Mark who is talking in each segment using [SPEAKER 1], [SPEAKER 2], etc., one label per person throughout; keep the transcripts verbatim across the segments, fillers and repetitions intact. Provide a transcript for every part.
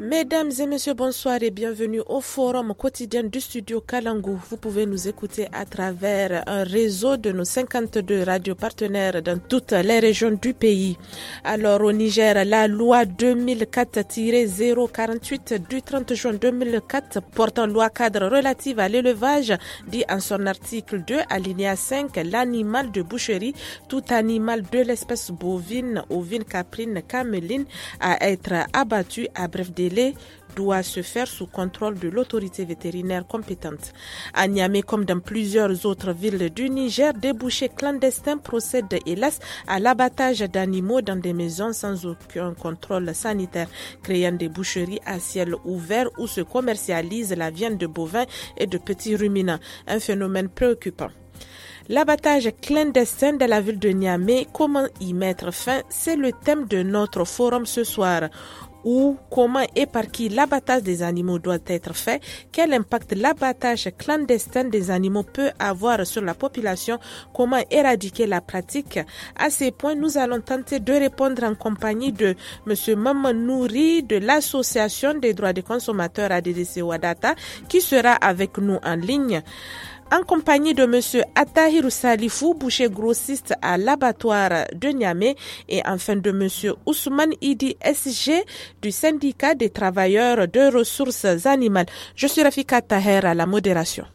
[SPEAKER 1] Mesdames et messieurs, bonsoir et bienvenue au forum quotidien du studio Kalangu. Vous pouvez nous écouter à travers un réseau de nos cinquante-deux radios partenaires dans toutes les régions du pays. Alors au Niger, la loi deux mille quatre tiret zéro quarante-huit du trente juin deux mille quatre portant loi cadre relative à l'élevage dit en son article deux, alinéa cinq, l'animal de boucherie, tout animal de l'espèce bovine, ovine, caprine, cameline à être abattu à bref délai doit se faire sous contrôle de l'autorité vétérinaire compétente. À Niamey, comme dans plusieurs autres villes du Niger, des bouchers clandestins procèdent hélas à l'abattage d'animaux dans des maisons sans aucun contrôle sanitaire, créant des boucheries à ciel ouvert où se commercialise la viande de bovins et de petits ruminants, un phénomène préoccupant. L'abattage clandestin de la ville de Niamey, comment y mettre fin? C'est le thème de notre forum ce soir. Où, comment et par qui l'abattage des animaux doit être fait, quel impact l'abattage clandestin des animaux peut avoir sur la population, comment éradiquer la pratique. À ces points, nous allons tenter de répondre en compagnie de M. Maman Nouri de l'Association des droits des consommateurs A D D C Wadata qui sera avec nous en ligne. En compagnie de M. Attahirou Salifou, boucher grossiste à l'abattoir de Niamey, et enfin de M. Ousmane Idi S G du syndicat des travailleurs de ressources animales. Je suis Rafika Taher à la modération.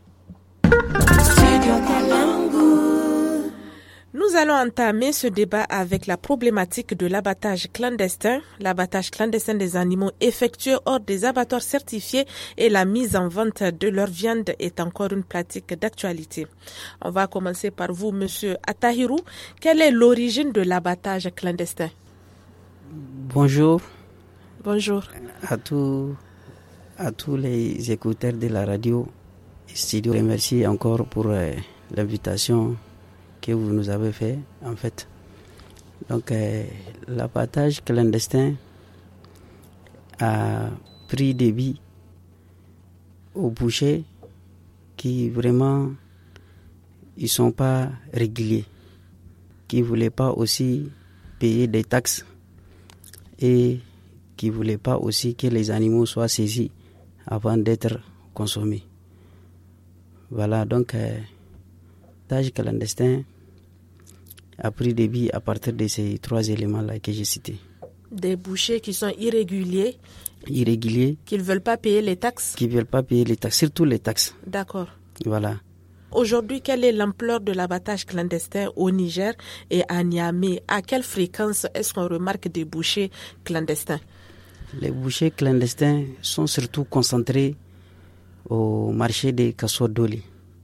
[SPEAKER 1] Nous allons entamer ce débat avec la problématique de l'abattage clandestin, l'abattage clandestin des animaux effectués hors des abattoirs certifiés et la mise en vente de leur viande est encore une pratique d'actualité. On va commencer par vous, Monsieur Attahirou. Quelle est l'origine de l'abattage clandestin?
[SPEAKER 2] Bonjour.
[SPEAKER 1] Bonjour.
[SPEAKER 2] À tous, à tous les écouteurs de la radio studio. Merci encore pour euh, l'invitation que vous nous avez fait, en fait. Donc, euh, l'abattage clandestin a pris débit aux bouchers qui vraiment, ils sont pas réguliers, qui voulaient pas aussi payer des taxes et qui voulaient pas aussi que les animaux soient saisis avant d'être consommés. Voilà, donc, euh, l'abattage clandestin a pris débit à partir de ces trois éléments-là que j'ai cités.
[SPEAKER 1] Des bouchers qui sont irréguliers.
[SPEAKER 2] Irréguliers.
[SPEAKER 1] Qui ne veulent pas payer les taxes.
[SPEAKER 2] Qui ne veulent pas payer les taxes, surtout les taxes.
[SPEAKER 1] D'accord.
[SPEAKER 2] Voilà.
[SPEAKER 1] Aujourd'hui, quelle est l'ampleur de l'abattage clandestin au Niger et à Niamey? À quelle fréquence est-ce qu'on remarque des bouchers clandestins?
[SPEAKER 2] Les bouchers clandestins sont surtout concentrés au marché des Kasso-Doli.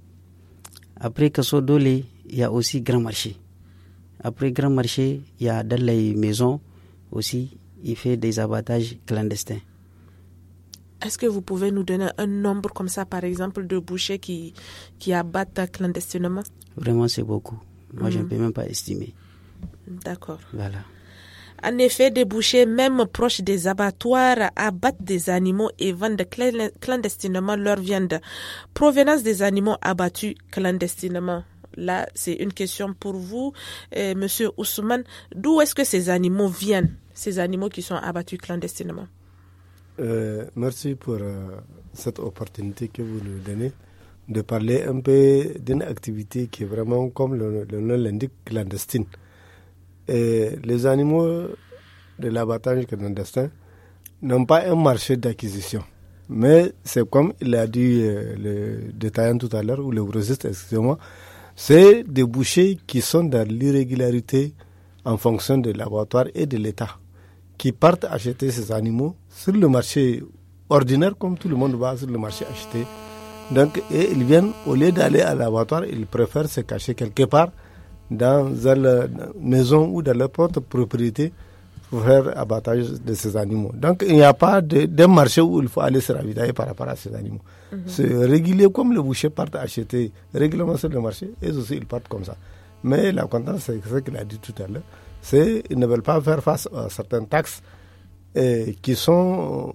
[SPEAKER 2] Après Kasso-Doli, il y a aussi Grand Marché. Après Grand Marché, il y a dans les maisons aussi, il fait des abattages clandestins.
[SPEAKER 1] Est-ce que vous pouvez nous donner un nombre comme ça, par exemple, de bouchers qui, qui abattent clandestinement?
[SPEAKER 2] Vraiment, c'est beaucoup. Moi, mmh. je ne peux même pas estimer.
[SPEAKER 1] D'accord.
[SPEAKER 2] Voilà.
[SPEAKER 1] En effet, des bouchers, même proches des abattoirs, abattent des animaux et vendent clandestinement leur viande. Provenance des animaux abattus clandestinement. Là, c'est une question pour vous, euh, Monsieur Ousmane. D'où est-ce que ces animaux viennent, ces animaux qui sont abattus clandestinement?
[SPEAKER 3] euh, Merci pour euh, cette opportunité que vous nous donnez de parler un peu d'une activité qui est vraiment, comme le, le nom l'indique, clandestine. Et les animaux de l'abattage clandestin n'ont pas un marché d'acquisition. Mais c'est comme il a dit euh, le détaillant tout à l'heure, ou le grossiste, excusez-moi, c'est des bouchers qui sont dans l'irrégularité en fonction de l'abattoir et de l'État, qui partent acheter ces animaux sur le marché ordinaire, comme tout le monde va sur le marché acheter. Donc, et ils viennent, au lieu d'aller à l'abattoir, ils préfèrent se cacher quelque part dans leur maison ou dans leur propre propriété pour faire abattage de ces animaux. Donc, il n'y a pas de, de marché où il faut aller se ravitailler par rapport à ces animaux. Mm-hmm. C'est régulier, comme le boucher part acheter régulièrement sur le marché, et aussi ils partent comme ça. Mais la constance, c'est ce qu'il a dit tout à l'heure, c'est qu'ils ne veulent pas faire face à certaines taxes et qui sont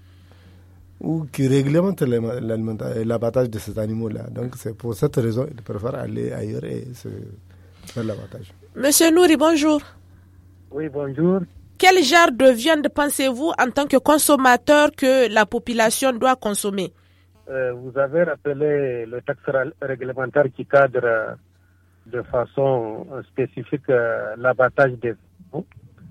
[SPEAKER 3] ou qui réglementent l'abattage de ces animaux-là. Donc, c'est pour cette raison qu'ils préfèrent aller ailleurs et se faire l'abattage.
[SPEAKER 1] Monsieur Nouri, bonjour.
[SPEAKER 4] Oui, bonjour.
[SPEAKER 1] quel genre de viande pensez-vous en tant que consommateur que la population doit consommer?
[SPEAKER 4] euh, Vous avez rappelé le texte réglementaire qui cadre de façon spécifique euh, l'abattage des animaux.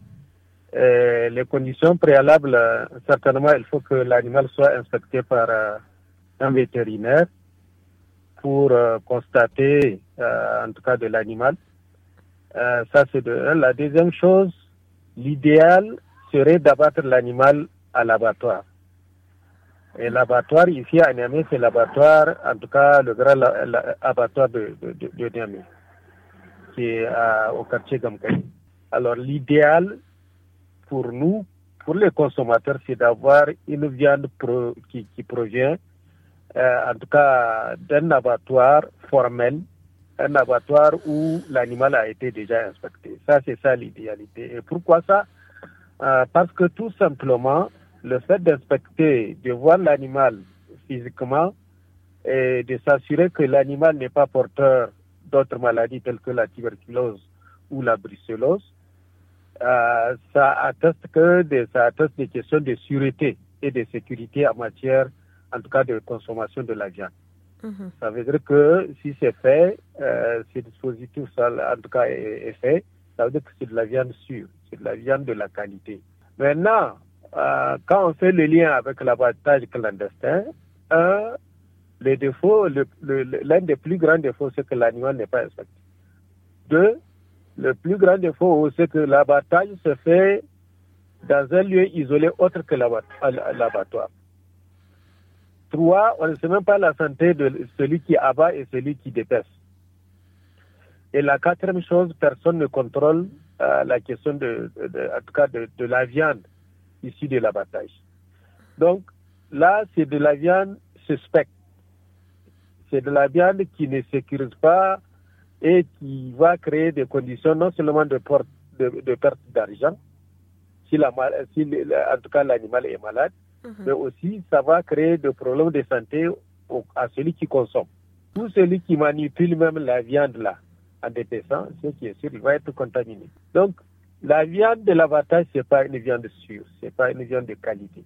[SPEAKER 4] Et les conditions préalables, euh, certainement, il faut que l'animal soit inspecté par euh, un vétérinaire pour euh, constater, euh, en tout cas, de l'animal. Euh, ça, c'est de un. La deuxième chose, l'idéal serait d'abattre l'animal à l'abattoir. Et l'abattoir, ici à Niamey, c'est l'abattoir, en tout cas, le grand la, la, abattoir de, de, de, de Niamey, qui est à, au quartier Gamkani. Alors, l'idéal pour nous, pour les consommateurs, c'est d'avoir une viande pro, qui, qui provient, euh, en tout cas, d'un abattoir formel, un abattoir où l'animal a été déjà inspecté. Ça, c'est ça l'idéalité. Et pourquoi ça? euh, Parce que tout simplement, le fait d'inspecter, de voir l'animal physiquement et de s'assurer que l'animal n'est pas porteur d'autres maladies telles que la tuberculose ou la brucellose, euh, ça atteste que des, ça atteste des questions de sûreté et de sécurité en matière, en tout cas, de consommation de la viande. Mmh. Ça veut dire que si c'est fait, euh, ce dispositif, ça, en tout cas, est, est fait, ça veut dire que c'est de la viande sûre, c'est de la viande de la qualité. Maintenant, euh, quand on fait le lien avec l'abattage clandestin, un, le défaut, le, le, l'un des plus grands défauts, c'est que l'animal n'est pas inspecté. Deux, le plus grand défaut, c'est que l'abattage se fait dans un lieu isolé autre que l'abattoir. Trois, on ne sait même pas la santé de celui qui abat et celui qui dépece. Et la quatrième chose, personne ne contrôle euh, la question de, de, de, en tout cas de, de la viande issue de l'abattage. Donc là, c'est de la viande suspecte. C'est de la viande qui ne sécurise pas et qui va créer des conditions non seulement de, porte, de, de perte d'argent, si, la, si en tout cas l'animal est malade, mmh. mais aussi ça va créer des problèmes de santé au, à celui qui consomme. Tout celui qui manipule même la viande là, en dépaissant, ce qui est sûr, il va être contaminé. Donc, la viande de l'abattage, ce n'est pas une viande sûre, ce n'est pas une viande de qualité.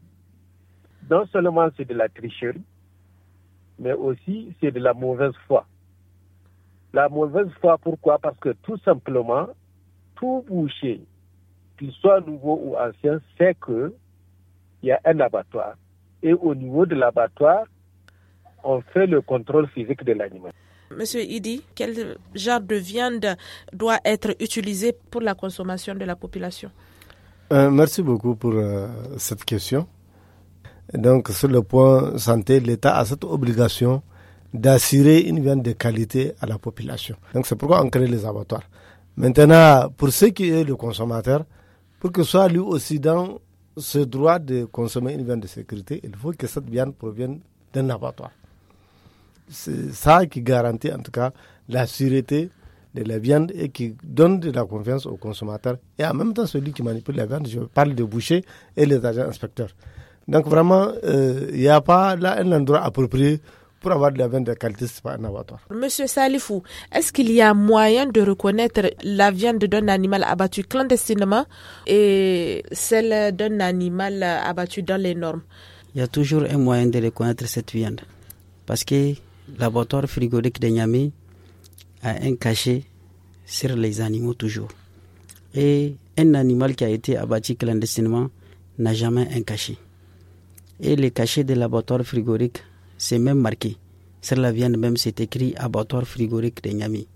[SPEAKER 4] Non seulement c'est de la tricherie, mais aussi c'est de la mauvaise foi. La mauvaise foi, pourquoi? Parce que tout simplement, tout boucher, qu'il soit nouveau ou ancien, sait qu'il y a un abattoir. Et au niveau de l'abattoir, on fait le contrôle physique de l'animal.
[SPEAKER 1] Monsieur Idi, quel genre de viande doit être utilisé pour la consommation de la population?
[SPEAKER 3] euh, Merci beaucoup pour euh, cette question. Donc, sur le point santé, l'État a cette obligation d'assurer une viande de qualité à la population. Donc, c'est pourquoi on crée les abattoirs. Maintenant, pour ce qui est le consommateur, pour que soit lui aussi dans ce droit de consommer une viande de sécurité, il faut que cette viande provienne d'un abattoir. C'est ça qui garantit en tout cas la sûreté de la viande et qui donne de la confiance aux consommateurs et en même temps celui qui manipule la viande. Je parle de bouchers et les agents inspecteurs. Donc vraiment, il euh, n'y a pas là un endroit approprié pour avoir de la viande de qualité, c'est pas un abattoir.
[SPEAKER 1] Monsieur Salifou, est-ce qu'il y a moyen de reconnaître la viande d'un animal abattu clandestinement et celle d'un animal abattu dans les normes?
[SPEAKER 2] Il y a toujours un moyen de reconnaître cette viande parce que l'abattoir frigorique de Niamey a un cachet sur les animaux toujours. Et un animal qui a été abattu clandestinement n'a jamais un cachet. Et le cachet de l'abattoir frigorique, c'est même marqué. Sur la viande même, c'est écrit abattoir frigorique de Niamey.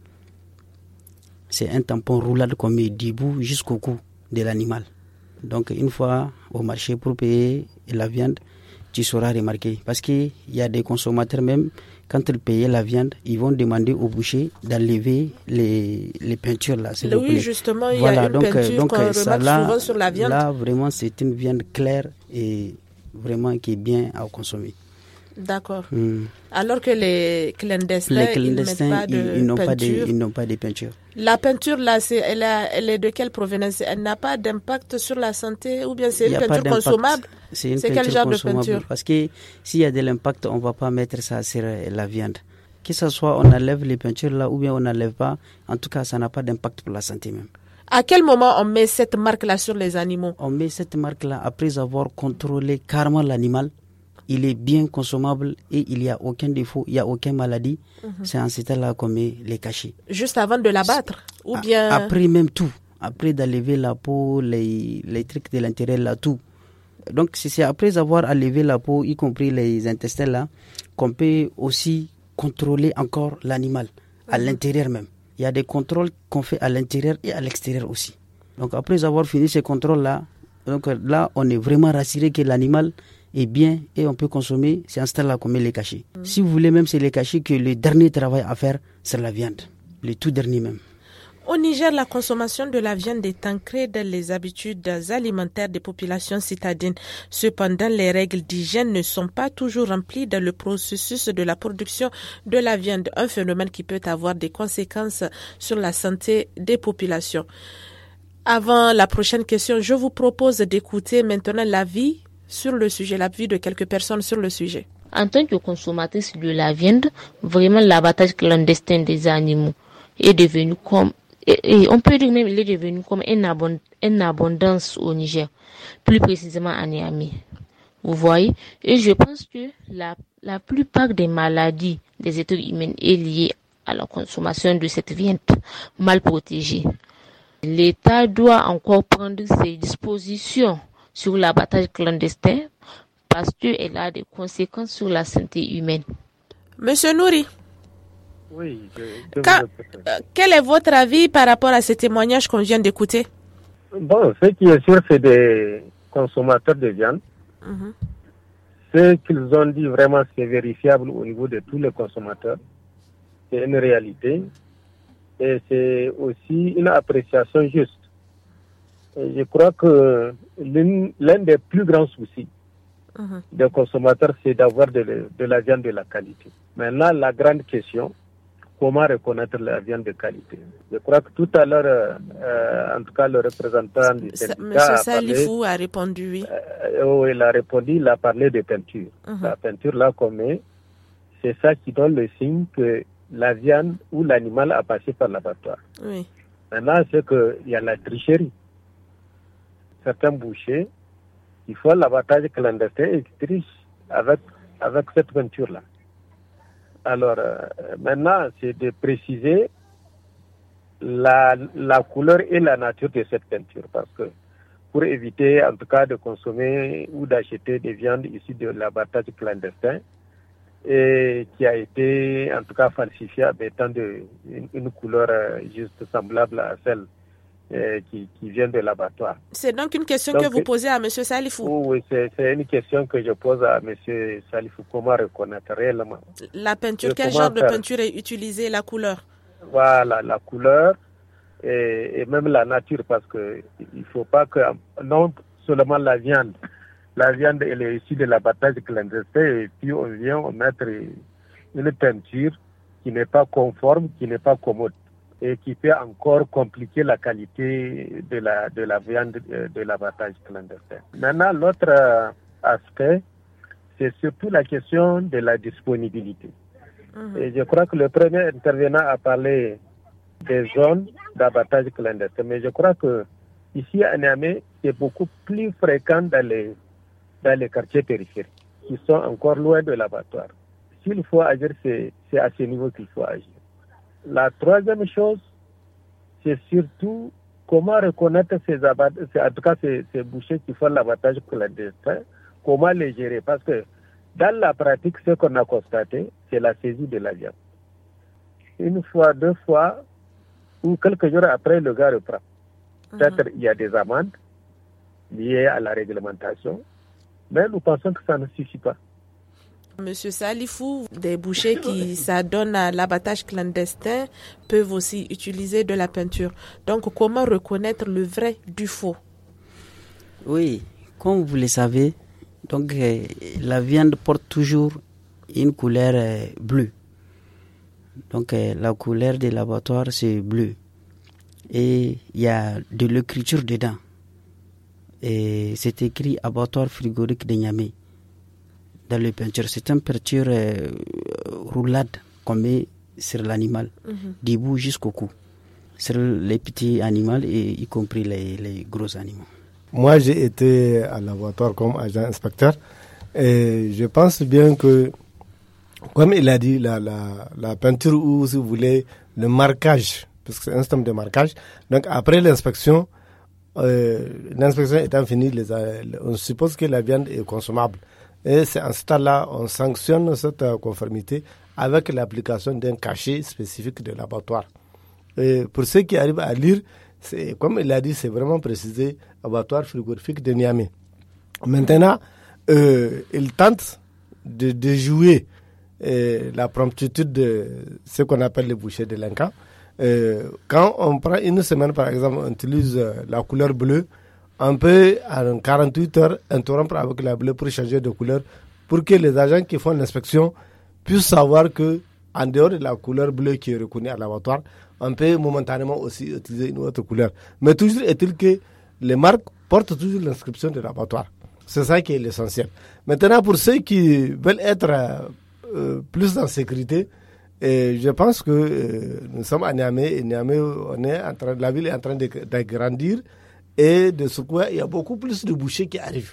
[SPEAKER 2] C'est un tampon roulade qu'on met du bout jusqu'au cou de l'animal. Donc une fois au marché pour payer la viande, tu sauras remarquer. Parce qu'il y a des consommateurs même, quand ils payent la viande, ils vont demander au boucher d'enlever les, les peintures là.
[SPEAKER 1] Oui, plaît. Justement, il voilà, y a une donc, peinture donc, qu'on ça, remarque là, souvent sur la viande.
[SPEAKER 2] Là, vraiment, c'est une viande claire et vraiment qui est bien à consommer.
[SPEAKER 1] D'accord. Mm. Alors que les clandestins,
[SPEAKER 2] les clandestins
[SPEAKER 1] ils, pas de
[SPEAKER 2] ils, ils, n'ont
[SPEAKER 1] peinture.
[SPEAKER 2] Pas de, ils n'ont pas de peinture.
[SPEAKER 1] La peinture, là, c'est, elle, a, elle est de quelle provenance? Elle n'a pas d'impact sur la santé ou bien c'est une peinture consommable?
[SPEAKER 2] C'est, une
[SPEAKER 1] c'est
[SPEAKER 2] peinture
[SPEAKER 1] quel genre de peinture?
[SPEAKER 2] Parce que s'il y a de l'impact, on ne va pas mettre ça sur la viande. Que ce soit on enlève les peintures là ou bien on n'enlève pas, en tout cas, ça n'a pas d'impact pour la santé même.
[SPEAKER 1] À quel moment on met cette marque-là sur les animaux?
[SPEAKER 2] On met cette marque-là après avoir contrôlé carrément l'animal. Il est bien consommable et il n'y a aucun défaut, il n'y a aucune maladie. Mm-hmm. C'est en ce temps-là qu'on met les cachets.
[SPEAKER 1] Juste avant de l'abattre ou bien...
[SPEAKER 2] Après même tout. Après d'enlever la peau, les, les trucs de l'intérieur, là, tout. Donc c'est après avoir enlevé la peau, y compris les intestins là, qu'on peut aussi contrôler encore l'animal, à mm-hmm. l'intérieur même. Il y a des contrôles qu'on fait à l'intérieur et à l'extérieur aussi. Donc après avoir fini ces contrôles-là, donc là on est vraiment rassuré que l'animal est bien et on peut consommer. C'est en ce temps-là qu'on met les cachets. Mm. Si vous voulez même, c'est les cachets que le dernier travail à faire, c'est la viande. Le tout dernier même.
[SPEAKER 1] Au Niger, la consommation de la viande est ancrée dans les habitudes alimentaires des populations citadines. Cependant, les règles d'hygiène ne sont pas toujours remplies dans le processus de la production de la viande, un phénomène qui peut avoir des conséquences sur la santé des populations. Avant la prochaine question, je vous propose d'écouter maintenant l'avis sur le sujet, l'avis de quelques personnes sur le sujet.
[SPEAKER 5] En tant que consommatrice de la viande, vraiment l'abattage clandestin des animaux est devenu comme Et on peut dire même qu'il est devenu comme une, abond- une abondance au Niger, plus précisément à Niamey. Vous voyez? Et je pense que la, la plupart des maladies des êtres humains est liée à la consommation de cette viande mal protégée. L'État doit encore prendre ses dispositions sur l'abattage clandestin parce qu'elle a des conséquences sur la santé humaine.
[SPEAKER 1] Monsieur Nouri.
[SPEAKER 4] Oui, je, je
[SPEAKER 1] Quand, euh, quel est votre avis par rapport à ces témoignages qu'on vient d'écouter?
[SPEAKER 4] Bon, ce qui est sûr, c'est des consommateurs de viande. Mm-hmm. Ce qu'ils ont dit, vraiment, c'est vérifiable au niveau de tous les consommateurs. C'est une réalité. Et c'est aussi une appréciation juste. Et je crois que l'un, l'un des plus grands soucis mm-hmm. des consommateurs, c'est d'avoir de, de la viande de la qualité. Maintenant, la grande question, comment reconnaître la viande de qualité? Je crois que tout à l'heure, euh, en tout cas, le représentant du syndicat
[SPEAKER 1] Monsieur Salifou a répondu, oui.
[SPEAKER 4] Euh, oh, il a répondu, il a parlé de peinture. Uh-huh. La peinture, là, qu'on met, c'est ça qui donne le signe que la viande ou l'animal a passé par l'abattoir.
[SPEAKER 1] Oui.
[SPEAKER 4] Maintenant, c'est qu'il y a la tricherie. Certains bouchers, ils font l'abattage clandestin et ils trichent avec, avec cette peinture-là. Alors, euh, maintenant, c'est de préciser la, la couleur et la nature de cette peinture. Parce que pour éviter, en tout cas, de consommer ou d'acheter des viandes issues de l'abattage clandestin et qui a été, en tout cas, falsifiée en mettant de, une, une couleur euh, juste semblable à celle euh, qui, qui vient de l'abattoir.
[SPEAKER 1] C'est donc une question donc, que vous posez à M. Salifou?
[SPEAKER 4] Oui, c'est, c'est une question que je pose à M. Salifou. Comment reconnaître réellement
[SPEAKER 1] la peinture? Quel genre de peinture est utilisée? La couleur?
[SPEAKER 4] Voilà, la couleur et, et même la nature, parce que il faut pas que, non seulement la viande, la viande elle est issue de l'abattage clandestin et puis on vient on mettre une peinture qui n'est pas conforme, qui n'est pas commode et qui peut encore compliquer la qualité de la de la viande de, de l'abattage clandestin. Maintenant, l'autre aspect, c'est surtout la question de la disponibilité. Mmh. Et je crois que le premier intervenant a parlé des zones d'abattage clandestin, mais je crois que ici à Niamey, c'est beaucoup plus fréquent dans les dans les quartiers périphériques qui sont encore loin de l'abattoir. S'il faut agir, c'est, c'est à ce niveau qu'il faut agir. La troisième chose, c'est surtout comment reconnaître ces abattages, en tout cas ces, ces bouchers qui font l'abattage clandestin, comment les gérer. Parce que dans la pratique, ce qu'on a constaté, c'est la saisie de la viande. Une fois, deux fois, ou quelques jours après, le gars reprend. Peut-être mm-hmm. il y a des amendes liées à la réglementation, mais nous pensons que ça ne suffit pas.
[SPEAKER 1] Monsieur Salifou, des bouchers qui s'adonnent à l'abattage clandestin peuvent aussi utiliser de la peinture. Donc, comment reconnaître le vrai du faux?
[SPEAKER 2] Oui, comme vous le savez, donc euh, la viande porte toujours une couleur euh, bleue. Donc, euh, la couleur de l'abattoir, c'est bleu. Et il y a de l'écriture dedans. Et c'est écrit abattoir frigorique de Niamey dans les peintures. C'est une peinture euh, roulade qu'on met sur l'animal, mm-hmm. du bout jusqu'au cou. sur les petits animaux et y compris les, les gros animaux.
[SPEAKER 3] Moi, j'ai été à l'abattoir comme agent inspecteur et je pense bien que, comme il a dit, la, la, la peinture ou, si vous voulez, le marquage, parce que c'est un système de marquage. Donc, après l'inspection, euh, l'inspection étant finie, les, on suppose que la viande est consommable. Et c'est en ce temps-là, on sanctionne cette conformité avec l'application d'un cachet spécifique de l'abattoir. Et pour ceux qui arrivent à lire, c'est, comme il a dit, c'est vraiment précisé, abattoir frigorifique de Niamey. Maintenant, euh, il tente de, de jouer euh, la promptitude de ce qu'on appelle les bouchers délinquants. Euh, quand on prend une semaine, par exemple, on utilise euh, la couleur bleue, on peut, en quarante-huit heures, interrompre avec la bleue pour changer de couleur, pour que les agents qui font l'inspection puissent savoir que, en dehors de la couleur bleue qui est reconnue à l'abattoir, on peut momentanément aussi utiliser une autre couleur. Mais toujours est-il que les marques portent toujours l'inscription de l'abattoir. C'est ça qui est l'essentiel. Maintenant, pour ceux qui veulent être euh, plus en sécurité, et je pense que euh, nous sommes à Niamey, et Niamey, on est en train, la ville est en train de, de grandir et de secouer. Il y a beaucoup plus de bouchers qui arrivent.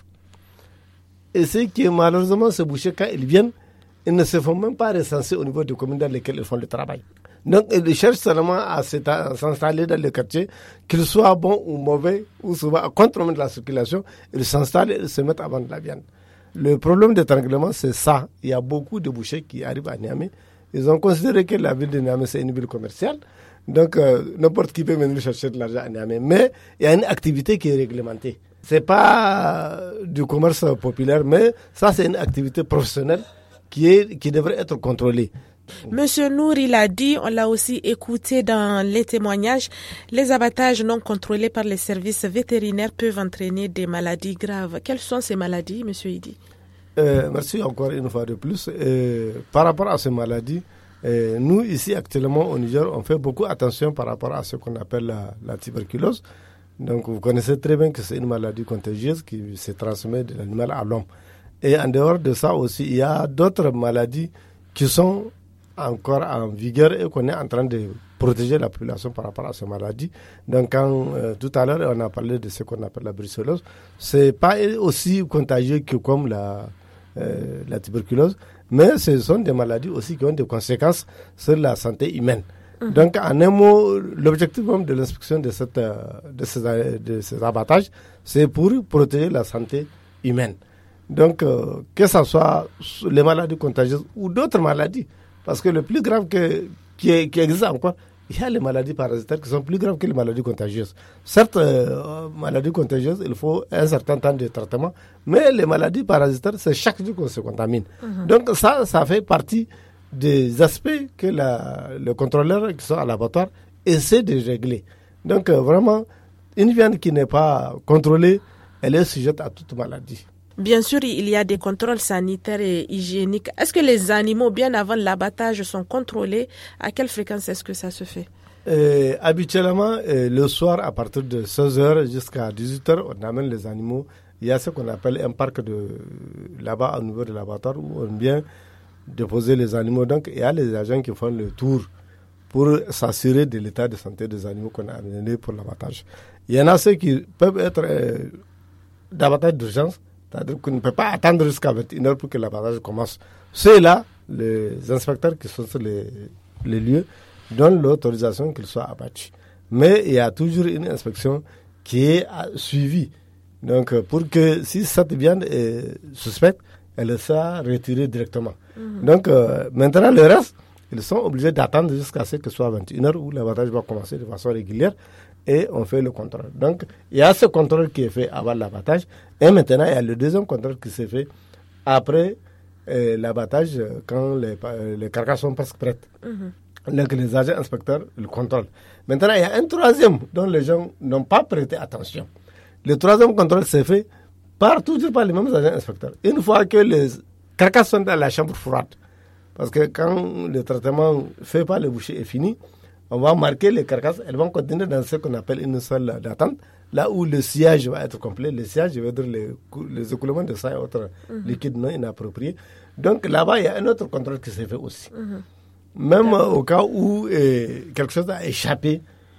[SPEAKER 3] Et c'est que malheureusement, ces bouchers, quand ils viennent, ils ne se font même pas recenser au niveau des communes dans lesquelles ils font le travail. Donc, ils cherchent seulement à s'installer dans le quartier, qu'ils soient bons ou mauvais, ou souvent à contre de la circulation, ils s'installent et ils se mettent à vendre de la viande. Le problème d'étranglement, c'est ça. Il y a beaucoup de bouchers qui arrivent à Niamey. Ils ont considéré que la ville de Niamey, c'est une ville commerciale. Donc, euh, n'importe qui peut venir chercher de l'argent à Niamey. Mais il y a une activité qui est réglementée. C'est pas du commerce populaire, mais ça, c'est une activité professionnelle qui, est, qui devrait être contrôlée.
[SPEAKER 1] Monsieur Nour, il a dit, on l'a aussi écouté dans les témoignages, les abattages non contrôlés par les services vétérinaires peuvent entraîner des maladies graves. Quelles sont ces maladies, monsieur Idi?
[SPEAKER 3] euh, Merci encore une fois de plus. Euh, par rapport à ces maladies, euh, nous ici actuellement au Niger, on fait beaucoup attention par rapport à ce qu'on appelle la, la tuberculose. Donc vous connaissez très bien que c'est une maladie contagieuse qui se transmet de l'animal à l'homme. Et en dehors de ça aussi, il y a d'autres maladies qui sont encore en vigueur et qu'on est en train de protéger la population par rapport à ces maladies. Donc, quand euh, tout à l'heure, on a parlé de ce qu'on appelle la brucellose, c'est pas aussi contagieux que comme la, euh, la tuberculose, mais ce sont des maladies aussi qui ont des conséquences sur la santé humaine. Mmh. Donc, en un mot, l'objectif même de l'inspection de, cette, de, ces, de ces abattages, c'est pour protéger la santé humaine. Donc, euh, que ce soit les maladies contagieuses ou d'autres maladies. Parce que le plus grave que, qui, qui existe encore, il y a les maladies parasitaires qui sont plus graves que les maladies contagieuses. Certes, euh, maladies contagieuses, il faut un certain temps de traitement, mais les maladies parasitaires, c'est chaque jour qu'on se contamine. Mm-hmm. Donc ça, ça fait partie des aspects que la, le contrôleur qui sont à l'abattoir essaie de régler. Donc euh, vraiment, une viande qui n'est pas contrôlée, elle est sujette à toute maladie.
[SPEAKER 1] Bien sûr, il y a des contrôles sanitaires et hygiéniques. Est-ce que les animaux, bien avant l'abattage, sont contrôlés? À quelle fréquence est-ce que ça se fait?
[SPEAKER 3] euh, Habituellement, euh, le soir, à partir de seize heures jusqu'à dix-huit heures, on amène les animaux. Il y a ce qu'on appelle un parc de, là-bas au niveau de l'abattoir où on vient déposer les animaux. Donc, il y a les agents qui font le tour pour s'assurer de l'état de santé des animaux qu'on a amenés pour l'abattage. Il y en a ceux qui peuvent être euh, d'abattage d'urgence. C'est-à-dire qu'on ne peut pas attendre jusqu'à vingt et une heures pour que l'abattage commence. Ceux-là, les inspecteurs qui sont sur les, les lieux, donnent l'autorisation qu'ils soient abattus. Mais il y a toujours une inspection qui est suivie. Donc, pour que si cette viande est suspecte, elle sera retirée directement. Mmh. Donc, euh, maintenant, le reste, ils sont obligés d'attendre jusqu'à ce que ce soit vingt et une heures où l'abattage va commencer de façon régulière. Et on fait le contrôle. Donc, il y a ce contrôle qui est fait avant l'abattage. Et maintenant, il y a le deuxième contrôle qui s'est fait après euh, l'abattage, quand les, les carcasses sont presque prêtes. Mm-hmm. Donc, les agents inspecteurs le contrôlent. Maintenant, il y a un troisième dont les gens n'ont pas prêté attention. Le troisième contrôle s'est fait par toujours par les mêmes agents inspecteurs. Une fois que les carcasses sont dans la chambre froide, parce que quand le traitement fait par le boucher est fini, on va marquer les carcasses, elles vont continuer dans ce qu'on appelle une salle d'attente, là où le sillage va être complet. Le sillage, je veux dire les, les écoulements de sang et autres mm-hmm. liquides non inappropriés. Donc là-bas, il y a un autre contrôle qui s'est fait aussi. Mm-hmm. Même euh, au cas où euh, quelque chose a échappé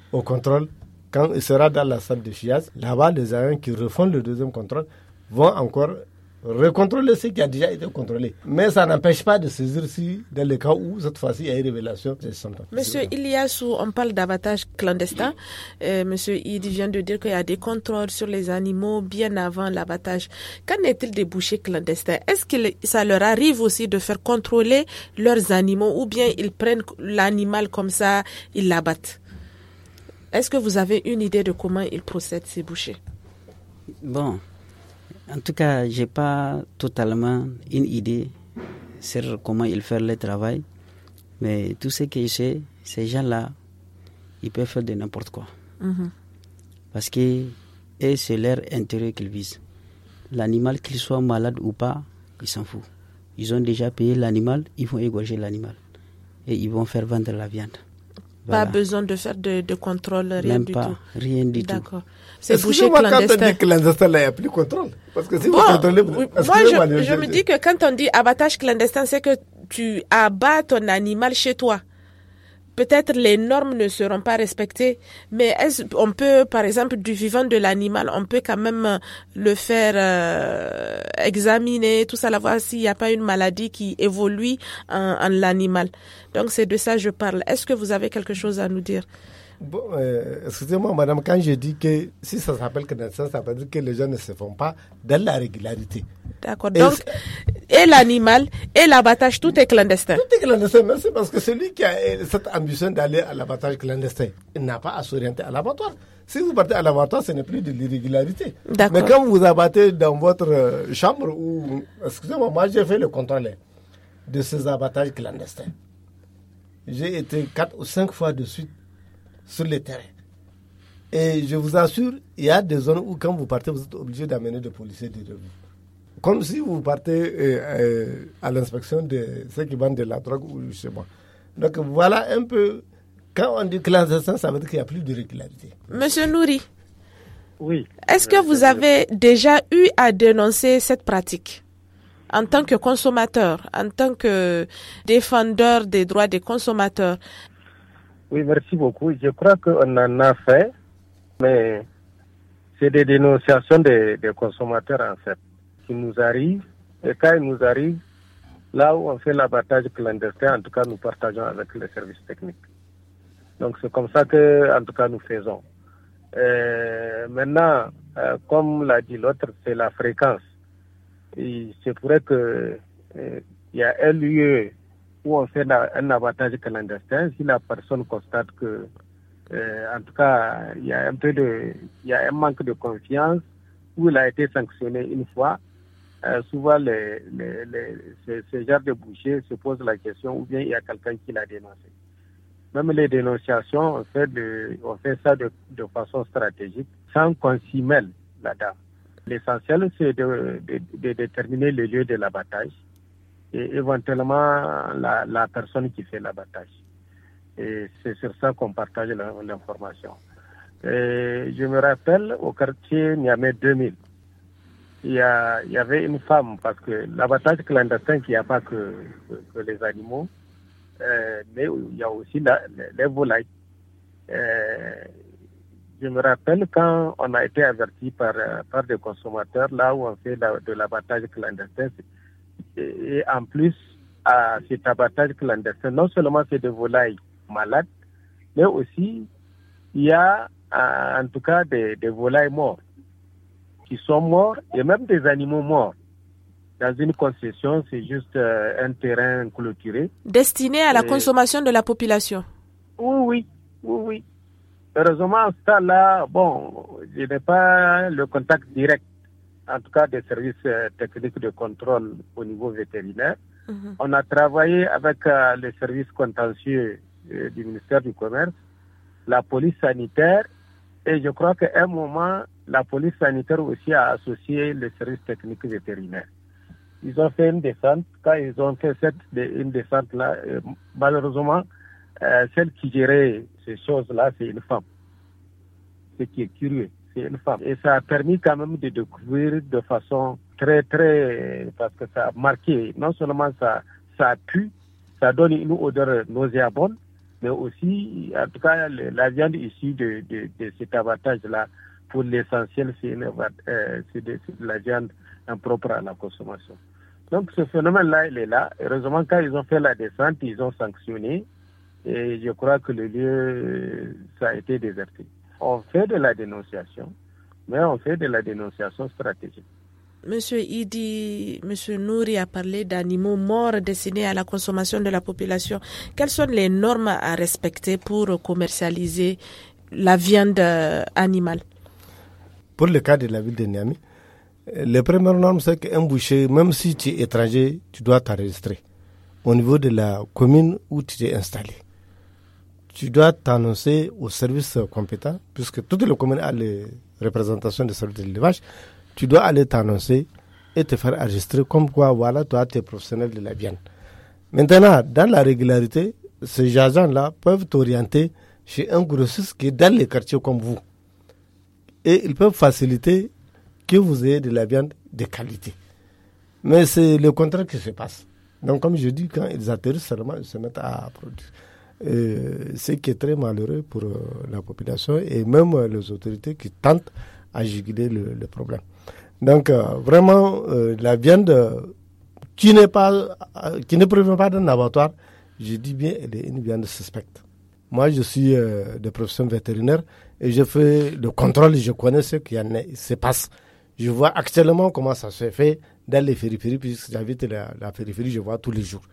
[SPEAKER 3] au contrôle. Quand il sera dans la salle de chiage, là-bas, les agents qui refont le deuxième contrôle vont encore recontrôler ce qui a déjà été contrôlé. Mais ça n'empêche pas de saisir si, dans le cas où, cette fois-ci, il y a une révélation.
[SPEAKER 1] Monsieur Iliassou, on parle d'abattage clandestin. Euh, Monsieur Idi vient de dire qu'il y a des contrôles sur les animaux bien avant l'abattage. Qu'en est-il des bouchers clandestins? Est-ce que ça leur arrive aussi de faire contrôler leurs animaux ou bien ils prennent l'animal comme ça, ils l'abattent? Est-ce que vous avez une idée de comment ils procèdent, ces bouchers?
[SPEAKER 2] Bon, en tout cas, je n'ai pas totalement une idée sur comment ils font le travail. Mais tout ce que je sais, ces gens-là, ils peuvent faire de n'importe quoi. Mm-hmm. Parce que et c'est leur intérêt qu'ils visent. L'animal, qu'il soit malade ou pas, ils s'en foutent. Ils ont déjà payé l'animal, ils vont égorger l'animal. Et ils vont faire vendre la viande.
[SPEAKER 1] Pas voilà. Besoin de faire de, de contrôle, rien
[SPEAKER 2] Même
[SPEAKER 1] du
[SPEAKER 2] pas,
[SPEAKER 1] tout.
[SPEAKER 2] Rien du
[SPEAKER 1] D'accord.
[SPEAKER 2] tout.
[SPEAKER 1] C'est boucher clandestin.
[SPEAKER 3] Quand on dit clandestin, là, il n'y a plus de contrôle. Parce que si
[SPEAKER 1] bon,
[SPEAKER 3] vous contrôlez... Vous...
[SPEAKER 1] Oui, moi, je, je me dis que quand on dit abattage clandestin, c'est que tu abats ton animal chez toi. Peut-être les normes ne seront pas respectées, mais est-ce, on peut, par exemple, du vivant de l'animal, on peut quand même le faire euh, examiner, tout ça, là, voir s'il n'y a pas une maladie qui évolue en, en l'animal. Donc, c'est de ça que je parle. Est-ce que vous avez quelque chose à nous dire?
[SPEAKER 3] Bon, euh, excusez-moi, madame, quand je dis que si ça s'appelle clandestin, ça veut dire que les gens ne se font pas dans la régularité.
[SPEAKER 1] D'accord. Donc, et, et l'animal, et l'abattage, tout est clandestin.
[SPEAKER 3] Tout est clandestin, mais c'est parce que celui qui a cette ambition d'aller à l'abattage clandestin, il n'a pas à s'orienter à l'abattoir. Si vous partez à l'abattoir, ce n'est plus de l'irrégularité.
[SPEAKER 1] D'accord.
[SPEAKER 3] Mais quand vous abattez dans votre chambre, ou, excusez-moi, moi j'ai fait le contrôle de ces abattages clandestins. J'ai été quatre ou cinq fois de suite sur le terrain. Et je vous assure, il y a des zones où quand vous partez, vous êtes obligé d'amener des policiers derrière vous. Comme si vous partez euh, euh, à l'inspection de ceux qui vendent de la drogue ou chez moi. Donc voilà un peu, quand on dit clandestin, ça veut dire qu'il n'y a plus de régularité.
[SPEAKER 1] Monsieur Nouri,
[SPEAKER 4] oui.
[SPEAKER 1] Est-ce que vous avez déjà eu à dénoncer cette pratique en tant que consommateur, en tant que défendeur des droits des consommateurs?
[SPEAKER 4] Oui, merci beaucoup. Je crois qu'on en a fait, mais c'est des dénonciations des, des consommateurs, en fait, qui nous arrivent. Et quand ils nous arrivent, là où on fait l'abattage clandestin, en tout cas, nous partageons avec les services techniques. Donc, c'est comme ça que, en tout cas, nous faisons. Euh, maintenant, euh, comme l'a dit l'autre, c'est la fréquence. Et c'est pourrait que euh, il y a un lieu où on fait la, un abattage clandestin. Si la personne constate que, euh, en tout cas, il y a un peu de, il y a un manque de confiance, où il a été sanctionné une fois, euh, souvent les, les, les, ces, ces genres de bouchers se posent la question, ou bien il y a quelqu'un qui l'a dénoncé. Même les dénonciations, on fait, de, on fait ça de, de façon stratégique, sans qu'on s'y mêle là-dedans. L'essentiel, c'est de, de, de déterminer le lieu de l'abattage et éventuellement la, la personne qui fait l'abattage. Et c'est sur ça qu'on partage l'information. Et je me rappelle, au quartier Niamey deux mille, il y, a, il y avait une femme, parce que l'abattage clandestin, il n'y a pas que, que, que les animaux, euh, mais il y a aussi la, les, les volailles. Euh, je me rappelle quand on a été averti par, par des consommateurs, là où on fait la, de l'abattage clandestin, et, et en plus, à cet abattage clandestin, non seulement c'est des volailles malades, mais aussi il y a en tout cas des, des volailles morts qui sont morts et même des animaux morts. Dans une concession, c'est juste euh, un terrain clôturé.
[SPEAKER 1] Destiné à la
[SPEAKER 4] et...
[SPEAKER 1] consommation de la population.
[SPEAKER 4] Oui, oui, oui, oui. Heureusement, à ce stade-là, bon, je n'ai pas le contact direct, en tout cas des services euh, techniques de contrôle au niveau vétérinaire. Mm-hmm. On a travaillé avec euh, les services contentieux euh, du ministère du Commerce, la police sanitaire, et je crois qu'à un moment, la police sanitaire aussi a associé les services techniques vétérinaires. Ils ont fait une descente. Quand ils ont fait cette une descente-là, euh, malheureusement, euh, celle qui gérait ces choses-là, c'est une femme. Ce qui est curieux, c'est une femme. Et ça a permis quand même de découvrir de façon très, très... Parce que ça a marqué, non seulement ça, ça a pu, ça donne une odeur nauséabonde, mais aussi, en tout cas, le, la viande issue de, de, de cet abattage-là, pour l'essentiel, c'est, une, euh, c'est, de, c'est de la viande impropre à la consommation. Donc ce phénomène-là, il est là. Heureusement, quand ils ont fait la descente, ils ont sanctionné. Et je crois que le lieu, ça a été déserté. On fait de la dénonciation, mais on fait de la dénonciation stratégique.
[SPEAKER 1] Monsieur Idi, Monsieur Nouri a parlé d'animaux morts destinés à la consommation de la population. Quelles sont les normes à respecter pour commercialiser la viande animale?
[SPEAKER 3] Pour le cas de la ville de Niamey, les premières normes, c'est qu'un boucher, même si tu es étranger, tu dois t'enregistrer au niveau de la commune où tu t'es installé. Tu dois t'annoncer au service compétent, puisque toutes les communes ont les représentations des services de l'élevage. Tu dois aller t'annoncer et te faire enregistrer comme quoi, voilà, toi, tu es professionnel de la viande. Maintenant, dans la régularité, ces agents-là peuvent t'orienter chez un grossiste qui est dans les quartiers comme vous. Et ils peuvent faciliter que vous ayez de la viande de qualité. Mais c'est le contraire qui se passe. Donc, comme je dis, quand ils atterrissent seulement, ils se mettent à produire. Euh, ce qui est très malheureux pour euh, la population et même euh, les autorités qui tentent à juguler le, le problème. Donc, euh, vraiment, euh, la viande euh, qui n'est pas, euh, qui ne provient pas d'un abattoir, je dis bien, elle est une viande suspecte. Moi, je suis euh, de profession vétérinaire et je fais le contrôle, je connais ce qui en est, se passe. Je vois actuellement comment ça se fait dans les périphéries, puisque j'habite la, la périphérie, je vois tous les jours.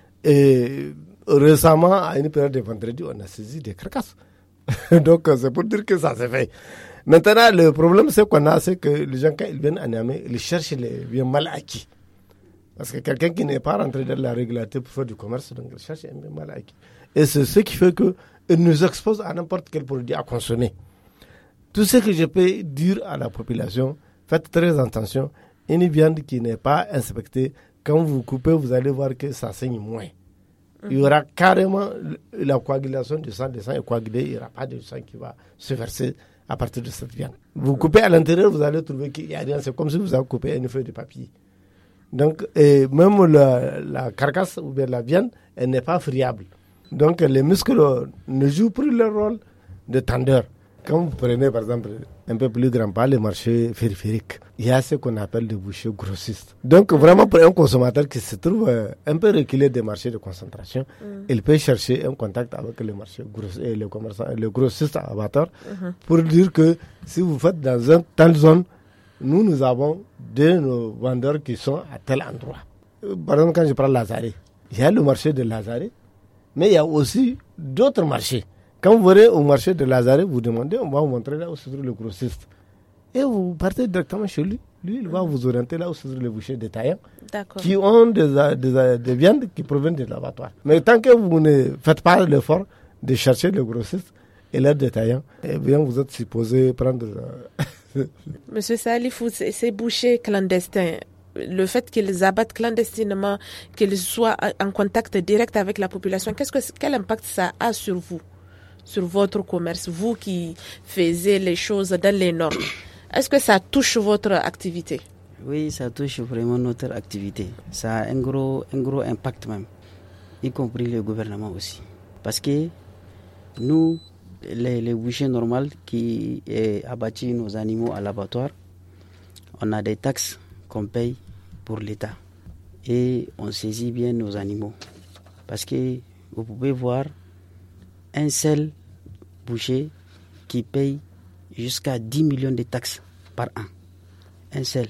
[SPEAKER 3] Et récemment, à une période de vendredi, on a saisi des carcasses. Donc, c'est pour dire que ça se fait. Maintenant, le problème, c'est qu'on a, c'est que les gens, quand ils viennent à Niamey, ils cherchent les biens mal acquis. Parce que quelqu'un qui n'est pas rentré dans la régularité pour faire du commerce, donc il cherche un bien mal acquis. Et c'est ce qui fait qu'ils nous exposent à n'importe quel produit à consommer. Tout ce que je peux dire à la population, faites très attention. Une viande qui n'est pas inspectée, quand vous coupez, vous allez voir que ça saigne moins. Il y aura carrément la coagulation du sang, le sang est coagulé, il n'y aura pas de sang qui va se verser à partir de cette viande. Vous coupez à l'intérieur, vous allez trouver qu'il n'y a rien, c'est comme si vous avez coupé une feuille de papier. Donc, et même la, la carcasse ou bien la viande, elle n'est pas friable. Donc, les muscles ne jouent plus leur rôle de tendeur. Quand vous prenez, par exemple, un peu plus grand, pas les marchés périphériques, il y a ce qu'on appelle des bouchers grossistes. Donc, vraiment, pour un consommateur qui se trouve euh, un peu reculé des marchés de concentration, mm. il peut chercher un contact avec les marchés gross, et les commerçants, les grossistes abatteurs, mm-hmm. pour dire que si vous faites dans une telle zone, nous, nous avons de nos vendeurs qui sont à tel endroit. Par exemple, quand je prends Lazare, il y a le marché de Lazare, mais il y a aussi d'autres marchés. Quand vous verrez au marché de Lazare, vous demandez, on va vous montrer là où se trouve le grossiste. Et vous partez directement chez lui. Lui, il va vous orienter là où se trouvent les bouchers détaillants qui ont des, des, des viandes qui proviennent de l'abattoir. Mais tant que vous ne faites pas l'effort de chercher le grossiste et l'aide détaillant, eh bien, vous êtes supposé prendre...
[SPEAKER 1] Monsieur Salifou, ces bouchers clandestins, le fait qu'ils abattent clandestinement, qu'ils soient en contact direct avec la population, qu'est-ce que, quel impact ça a sur vous, sur votre commerce, vous qui faisiez les choses dans les normes? Est-ce que ça touche votre activité?
[SPEAKER 2] Oui, ça touche vraiment notre activité. Ça a un gros, un gros impact même, y compris le gouvernement aussi. Parce que nous, les, les bouchers normaux qui abattent nos animaux à l'abattoir, on a des taxes qu'on paye pour l'État. Et on saisit bien nos animaux. Parce que vous pouvez voir un seul boucher qui paye jusqu'à dix millions de taxes par an. Un seul.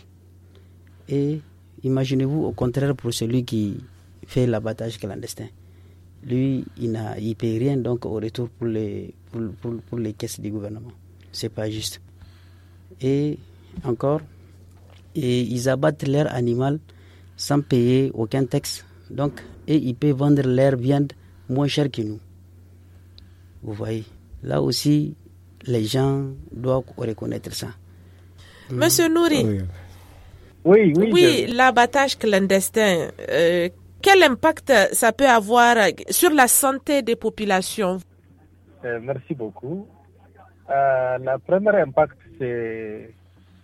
[SPEAKER 2] Et imaginez-vous au contraire pour celui qui fait l'abattage clandestin. Lui, il ne il paye rien donc au retour pour les, pour, pour, pour les caisses du gouvernement. C'est pas juste. Et encore, et ils abattent leur animal sans payer aucun taxe. Donc, et ils peuvent vendre leur viande moins cher que nous. Vous voyez, là aussi, les gens doivent reconnaître ça.
[SPEAKER 1] Monsieur Nouri,
[SPEAKER 4] oui, oui,
[SPEAKER 1] oui
[SPEAKER 4] je...
[SPEAKER 1] l'abattage clandestin, euh, quel impact ça peut avoir sur la santé des populations?
[SPEAKER 4] euh, Merci beaucoup. Euh, le premier impact, c'est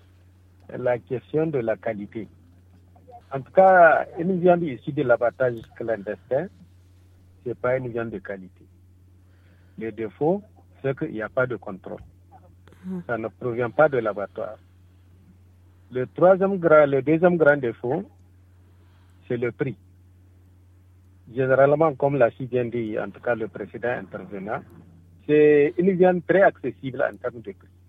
[SPEAKER 4] la question de la qualité. En tout cas, une viande issue de l'abattage clandestin, ce n'est pas une viande de qualité. Le défaut, c'est qu'il n'y a pas de contrôle. Mmh. Ça ne provient pas de l'abattoir. Le troisième grand, le deuxième grand défaut, c'est le prix. Généralement, comme l'a si bien dit, en tout cas le précédent intervenant, c'est une viande très accessible en termes de prix.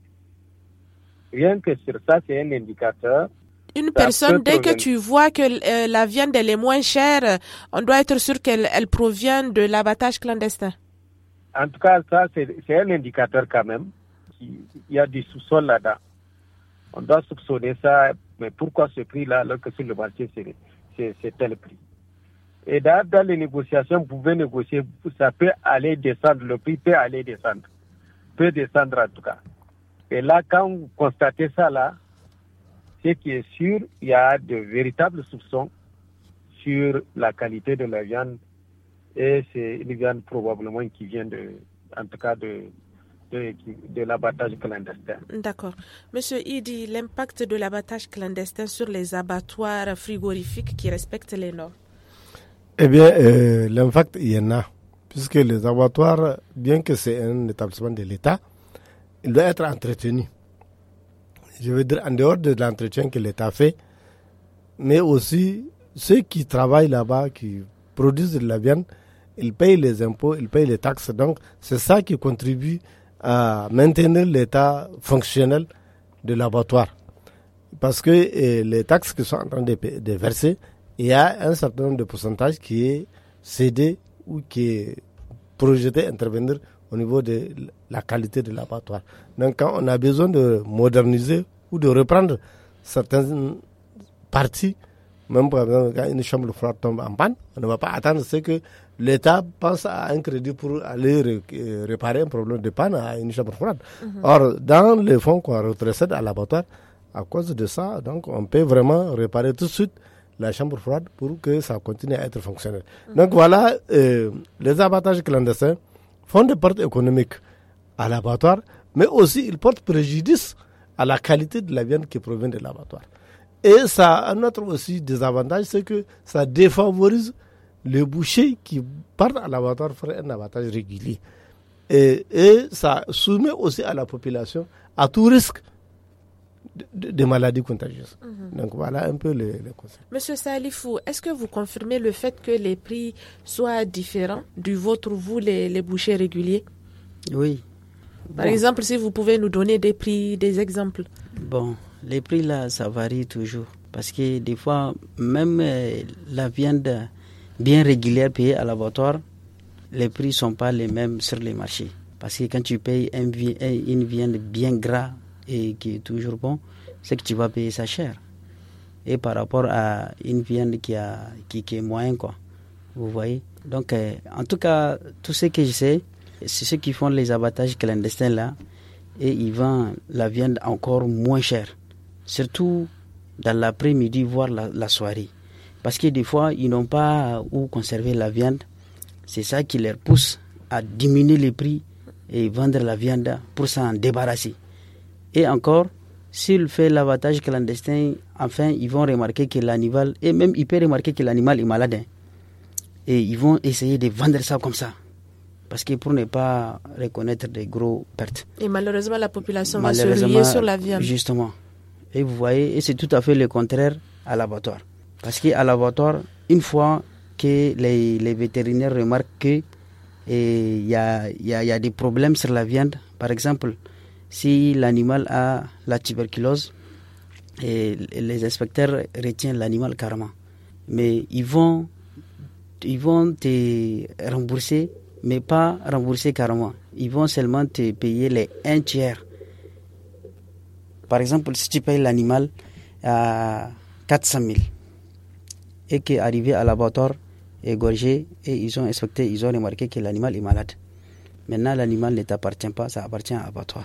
[SPEAKER 4] Rien que sur ça, c'est un indicateur.
[SPEAKER 1] Une personne, dès que tu vois que euh, la viande elle est moins chère, on doit être sûr qu'elle elle provient de l'abattage clandestin.
[SPEAKER 4] En tout cas, ça, c'est, c'est un indicateur quand même. Il y a du sous-sol là-dedans. On doit soupçonner ça, mais pourquoi ce prix-là alors que sur le marché, c'est, c'est, c'est tel prix. Et dans, dans les négociations, vous pouvez négocier, ça peut aller descendre, le prix peut aller descendre. Peut descendre en tout cas. Et là, quand vous constatez ça là, ce qui est sûr, il y a de véritables soupçons sur la qualité de la viande. Et c'est une viande probablement qui vient de, en tout cas de, de, de l'abattage clandestin.
[SPEAKER 1] D'accord. Monsieur Idi, l'impact de l'abattage clandestin sur les abattoirs frigorifiques qui respectent les normes?
[SPEAKER 3] Eh bien, euh, l'impact, il y en a. Puisque les abattoirs, bien que c'est un établissement de l'État, il doit être entretenu. Je veux dire, en dehors de l'entretien que l'État fait, mais aussi ceux qui travaillent là-bas, qui produisent de la viande, ils payent les impôts, ils payent les taxes. Donc, c'est ça qui contribue à maintenir l'état fonctionnel de l'abattoir. Parce que eh, les taxes qui sont en train de, de verser, il y a un certain nombre de pourcentages qui est cédé ou qui est projeté intervenir au niveau de la qualité de l'abattoir. Donc, quand on a besoin de moderniser ou de reprendre certaines parties, même par exemple, quand une chambre froide tombe en panne, on ne va pas attendre ce que l'État pense à un crédit pour aller ré- réparer un problème de panne à une chambre froide. Mm-hmm. Or, dans les fonds qu'on retrocède à l'abattoir, à cause de ça, donc, on peut vraiment réparer tout de suite la chambre froide pour que ça continue à être fonctionnel. Mm-hmm. Donc voilà, euh, les abattages clandestins font des pertes économiques à l'abattoir, mais aussi ils portent préjudice à la qualité de la viande qui provient de l'abattoir. Et ça a un autre aussi désavantage, c'est que ça défavorise les bouchers qui partent à l'abattoir faire un abattage régulier. Et, et ça soumet aussi à la population à tout risque de, de, de maladies contagieuses. Mm-hmm. Donc voilà un peu les, les conseils.
[SPEAKER 1] Monsieur Salifou, est-ce que vous confirmez le fait que les prix soient différents du vôtre, vous, les, les bouchers réguliers?
[SPEAKER 2] Oui.
[SPEAKER 1] Par
[SPEAKER 2] bon.
[SPEAKER 1] exemple, si vous pouvez nous donner des prix, des exemples.
[SPEAKER 2] Bon, les prix là, ça varie toujours. Parce que des fois, même euh, la viande bien régulière payée à l'abattoir, les prix ne sont pas les mêmes sur les marchés. Parce que quand tu payes un, une viande bien gras et qui est toujours bon, c'est que tu vas payer ça cher. Et par rapport à une viande qui, a, qui, qui est moyenne, quoi. Vous voyez? Donc, euh, en tout cas, tout ce que je sais, c'est ceux qui font les abattages clandestins là, et ils vendent la viande encore moins chère. Surtout dans l'après-midi, voire la, la soirée. Parce que des fois, ils n'ont pas où conserver la viande. C'est ça qui leur pousse à diminuer les prix et vendre la viande pour s'en débarrasser. Et encore, s'ils font l'abattage clandestin, enfin, ils vont remarquer que l'animal, et même ils peuvent remarquer que l'animal est malade. Hein, et ils vont essayer de vendre ça comme ça. Parce que pour ne pas reconnaître des gros pertes.
[SPEAKER 1] Et malheureusement, la population va se lier sur la viande.
[SPEAKER 2] Justement. Et vous voyez, et c'est tout à fait le contraire à l'abattoir. Parce qu'à l'abattoir, une fois que les, les vétérinaires remarquent qu'il y a, y, a, y a des problèmes sur la viande, par exemple, si l'animal a la tuberculose, et les inspecteurs retiennent l'animal carrément. Mais ils vont, ils vont te rembourser, mais pas rembourser carrément. Ils vont seulement te payer les un tiers. Par exemple, si tu payes l'animal à quatre cent mille et qu'arrivé à l'abattoir, égorgé, et ils ont inspecté, ils ont remarqué que l'animal est malade. Maintenant, l'animal ne t'appartient pas, ça appartient à l'abattoir.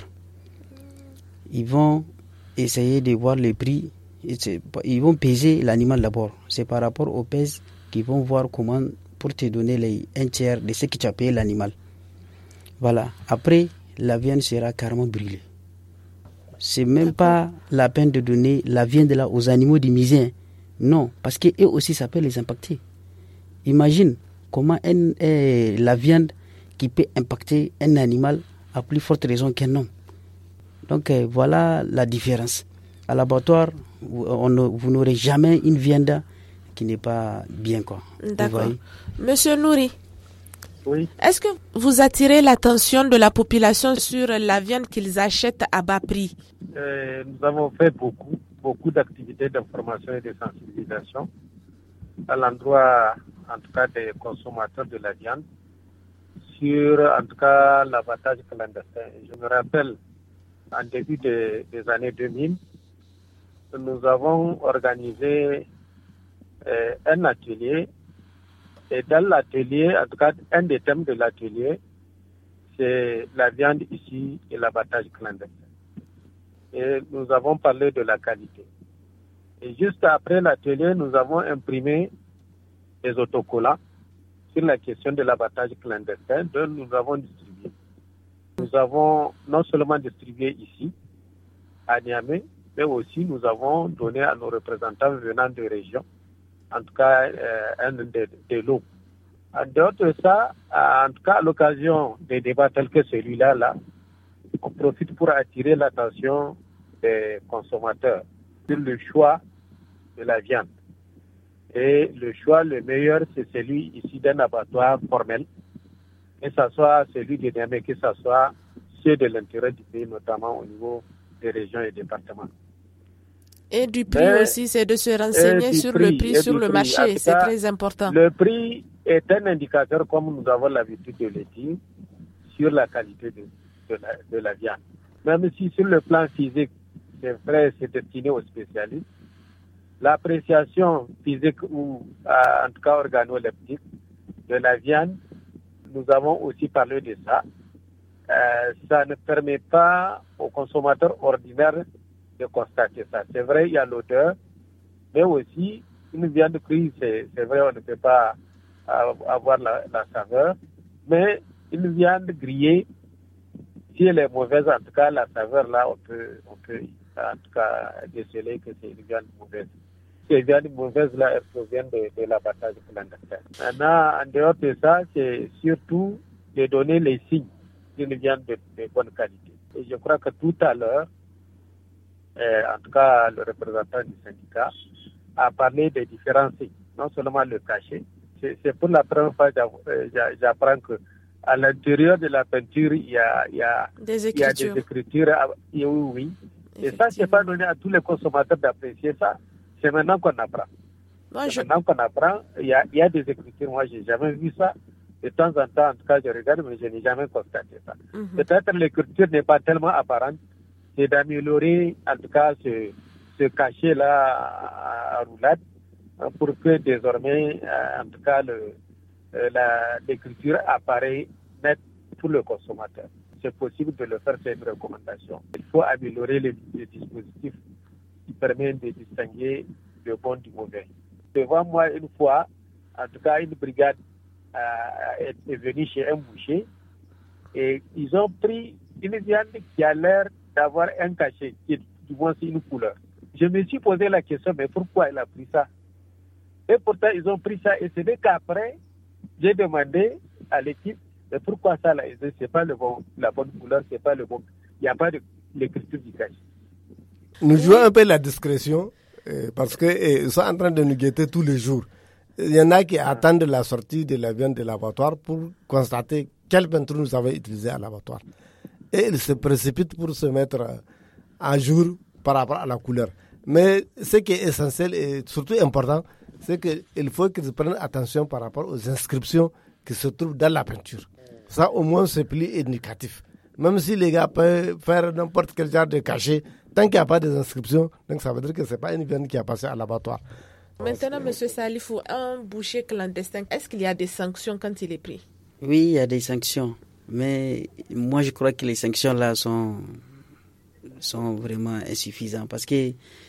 [SPEAKER 2] Ils vont essayer de voir les prix, ils vont peser l'animal d'abord. C'est par rapport au pèse qu'ils vont voir comment, pour te donner les un tiers de ce que tu as payé l'animal. Voilà. Après, la viande sera carrément brûlée. C'est même pas la peine de donner la viande là aux animaux de misère. Non, parce qu'eux aussi, ça peut les impacter. Imagine comment une, eh, la viande qui peut impacter un animal à plus forte raison qu'un homme. Donc euh, voilà la différence. À l'abattoir, on ne, vous n'aurez jamais une viande qui n'est pas bien, quoi.
[SPEAKER 1] D'accord. Monsieur Nouri,
[SPEAKER 4] oui.
[SPEAKER 1] Est-ce que vous attirez l'attention de la population sur la viande qu'ils achètent à bas prix?
[SPEAKER 4] euh, Nous avons fait beaucoup, beaucoup d'activités d'information et de sensibilisation à l'endroit, en tout cas, des consommateurs de la viande, sur, en tout cas, l'abattage clandestin. Je me rappelle, en début de, des années deux mille, nous avons organisé euh, un atelier. Et dans l'atelier, en tout cas, un des thèmes de l'atelier, c'est la viande ici et l'abattage clandestin. Et nous avons parlé de la qualité. Et juste après l'atelier, nous avons imprimé des autocollants sur la question de l'abattage clandestin, dont nous avons distribué. Nous avons non seulement distribué ici, à Niamey, mais aussi nous avons donné à nos représentants venant de régions, en tout cas euh, un des de lots. En dehors de ça, en tout cas à l'occasion des débats tels que celui-là, là, on profite pour attirer l'attention des consommateurs sur le choix de la viande. Et le choix le meilleur, c'est celui ici d'un abattoir formel, que ce soit celui de Niamey, que ce soit ceux de l'intérieur du pays, notamment au niveau des régions et départements.
[SPEAKER 1] Et du prix mais, aussi, c'est de se renseigner sur prix, le prix sur le prix. marché, c'est très important.
[SPEAKER 4] Le prix est un indicateur, comme nous avons l'habitude de le dire, sur la qualité de, de, la, de la viande. Même si sur le plan physique, c'est vrai, c'est destiné aux spécialistes, l'appréciation physique ou en tout cas organoleptique de la viande, nous avons aussi parlé de ça. Euh, ça ne permet pas aux consommateurs ordinaires de constater ça. C'est vrai, il y a l'odeur, mais aussi une viande crue, c'est, c'est vrai, on ne peut pas avoir la, la saveur, mais une viande grillée, si elle est mauvaise, en tout cas, la saveur là, on peut, on peut en tout cas déceler que c'est une viande mauvaise. Ces viandes mauvaises là, elles proviennent de, de l'abattage clandestin. Maintenant, en dehors de ça, c'est surtout de donner les signes d'une viande de, de bonne qualité. Et je crois que tout à l'heure, Euh, en tout cas le représentant du syndicat, a parlé des différents signes, non seulement le cachet. C'est, c'est pour la première fois que j'apprends que à l'intérieur de la peinture, il y a, il y a,
[SPEAKER 1] des,
[SPEAKER 4] il y a des écritures. Et oui, oui. Et ça, c'est pas donné à tous les consommateurs d'apprécier ça. C'est maintenant qu'on apprend. Moi, c'est je... maintenant qu'on apprend. Il y, a, il y a des écritures. Moi, j'ai jamais vu ça. De temps en temps, en tout cas, je regarde, mais je n'ai jamais constaté ça. Mm-hmm. Peut-être l'écriture n'est pas tellement apparente. C'est d'améliorer, en tout cas, ce, ce cachet-là à, à roulade pour que désormais, en tout cas, le, la, l'écriture apparaît nette pour le consommateur. C'est possible de le faire, c'est une recommandation. Il faut améliorer le, le dispositif qui permet de distinguer le bon du mauvais. Devant moi, une fois, en tout cas, une brigade euh, est, est venue chez un boucher et ils ont pris une viande qui a l'air d'avoir un cachet, qui est du moins une couleur. Je me suis posé la question, mais pourquoi il a pris ça? Et pourtant, ils ont pris ça, et c'est dès qu'après, j'ai demandé à l'équipe, mais pourquoi ça, là? C'est pas le bon, la bonne couleur, c'est pas le bon, il n'y a pas de l'écriture du cachet.
[SPEAKER 3] Nous jouons un peu la discrétion, euh, parce qu'ils euh, sont en train de nous guetter tous les jours. Il y en a qui ah. attendent la sortie de la viande de l'abattoir pour constater quelle peinture nous avons utilisée à l'abattoir. Et ils se précipitent pour se mettre à jour par rapport à la couleur. Mais ce qui est essentiel et surtout important, c'est qu'il faut qu'ils prennent attention par rapport aux inscriptions qui se trouvent dans la peinture. Ça, au moins, c'est plus éducatif. Même si les gars peuvent faire n'importe quel genre de cachet, tant qu'il n'y a pas des inscriptions, donc ça veut dire que ce n'est pas une viande qui a passé à l'abattoir.
[SPEAKER 1] Maintenant, M. Salifou, un boucher clandestin, est-ce qu'il y a des sanctions quand il est pris?
[SPEAKER 2] Oui, il y a des sanctions. Mais moi, je crois que les sanctions-là sont, sont vraiment insuffisantes parce que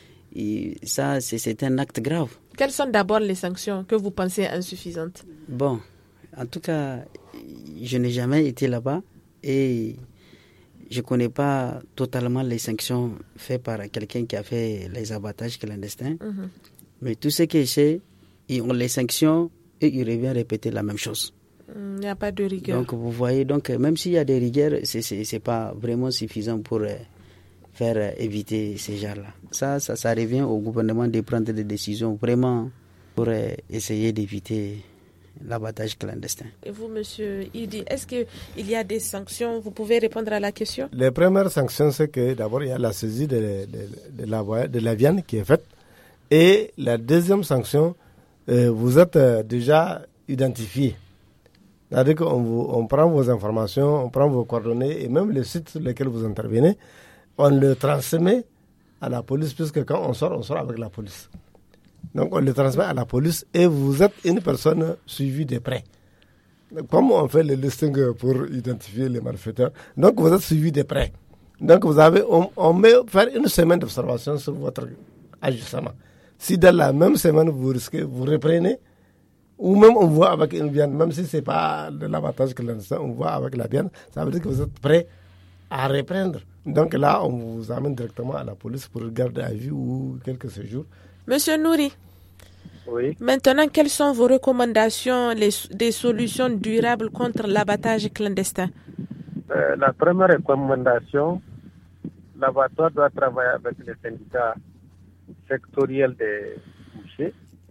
[SPEAKER 2] ça, c'est, c'est un acte grave.
[SPEAKER 1] Quelles sont d'abord les sanctions que vous pensez insuffisantes?
[SPEAKER 2] Bon, en tout cas, je n'ai jamais été là-bas et je ne connais pas totalement les sanctions faites par quelqu'un qui a fait les abattages clandestins. Mm-hmm. Mais tout ce que je sais, ils ont les sanctions et ils reviennent répéter la même chose.
[SPEAKER 1] Il n'y a pas de rigueur.
[SPEAKER 2] Donc vous voyez, donc même s'il y a des rigueurs, c'est c'est c'est pas vraiment suffisant pour euh, faire euh, éviter ces gens-là. Ça, ça, ça revient au gouvernement de prendre des décisions vraiment pour euh, essayer d'éviter l'abattage clandestin.
[SPEAKER 1] Et vous, monsieur Idi, est-ce qu'il y a des sanctions? Vous pouvez répondre à la question?
[SPEAKER 3] Les premières sanctions, c'est que d'abord, il y a la saisie de, de, de, la, de la viande qui est faite. Et la deuxième sanction, euh, vous êtes euh, déjà identifié. C'est-à-dire qu'on vous, on prend vos informations, on prend vos coordonnées et même le site sur lequel vous intervenez, on le transmet à la police, puisque quand on sort, on sort avec la police. Donc on le transmet à la police et vous êtes une personne suivie de près. Comme on fait le listing pour identifier les malfaiteurs, donc vous êtes suivi de près. Donc vous avez, on, on met faire une semaine d'observation sur votre agissement. Si dans la même semaine vous risquez, vous reprenez, ou même on voit avec une viande, même si ce n'est pas de l'abattage clandestin, on voit avec la viande, ça veut dire que vous êtes prêt à reprendre. Donc là, on vous amène directement à la police pour garder à vue ou quelques séjours.
[SPEAKER 1] Monsieur Nouri,
[SPEAKER 4] oui.
[SPEAKER 1] Maintenant, quelles sont vos recommandations, les, des solutions durables contre l'abattage clandestin?
[SPEAKER 4] euh, La première recommandation, l'abattoir doit travailler avec les syndicats sectoriels des bouchers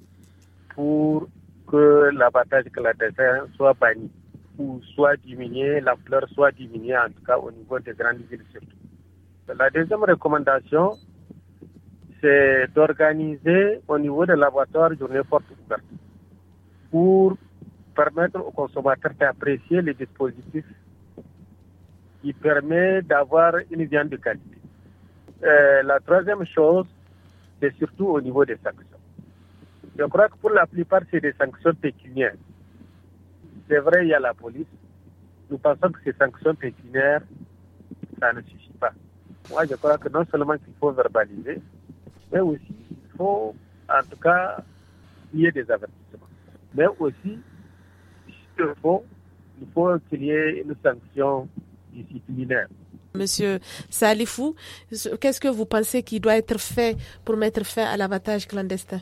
[SPEAKER 4] pour que l'abattage clandestin soit banni ou soit diminué, l'ampleur soit diminuée, en tout cas au niveau des grandes villes surtout. La deuxième recommandation, c'est d'organiser au niveau de l'abattoir une journée forte ouverte pour permettre aux consommateurs d'apprécier les dispositifs qui permettent d'avoir une viande de qualité. Euh, la troisième chose, c'est surtout au niveau des sanctions. Je crois que pour la plupart, c'est des sanctions pécuniaires. C'est vrai, il y a la police. Nous pensons que ces sanctions pécuniaires, ça ne suffit pas. Moi, je crois que non seulement qu'il faut verbaliser, mais aussi il faut, en tout cas, qu'il y ait des avertissements. Mais aussi, il faut, il faut qu'il y ait une sanction disciplinaire.
[SPEAKER 1] Monsieur Salifou, qu'est-ce que vous pensez qui doit être fait pour mettre fin à l'abattage clandestin?